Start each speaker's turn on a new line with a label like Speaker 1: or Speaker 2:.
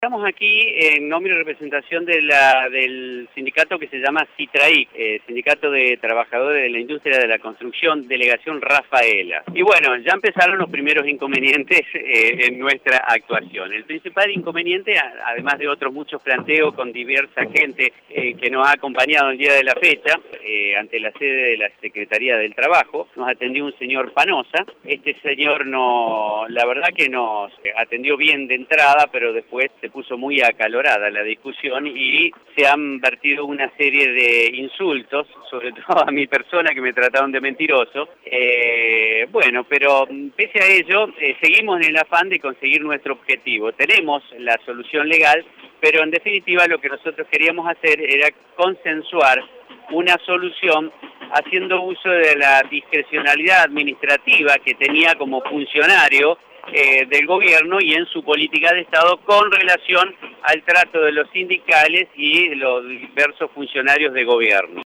Speaker 1: Estamos aquí en nombre y representación del sindicato que se llama CITRAIC, Sindicato de Trabajadores de la Industria de la Construcción, Delegación Rafaela. Y bueno, ya empezaron los primeros inconvenientes en nuestra actuación. El principal inconveniente, además de otros muchos planteos con diversa gente que nos ha acompañado el día de la fecha, ante la sede de la Secretaría del Trabajo, nos atendió un señor Panosa. Este señor la verdad que nos atendió bien de entrada, pero después se puso muy acalorada la discusión y se han vertido una serie de insultos, sobre todo a mi persona, que me trataron de mentiroso. Bueno, pero pese a ello, seguimos en el afán de conseguir nuestro objetivo. Tenemos la solución legal, pero en definitiva lo que nosotros queríamos hacer era consensuar una solución haciendo uso de la discrecionalidad administrativa que tenía como funcionario del gobierno y en su política de Estado con relación al trato de los sindicales y los diversos funcionarios de gobierno.